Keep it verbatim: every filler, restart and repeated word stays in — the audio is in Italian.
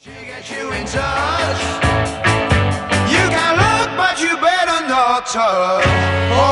You can look, but you better not touch.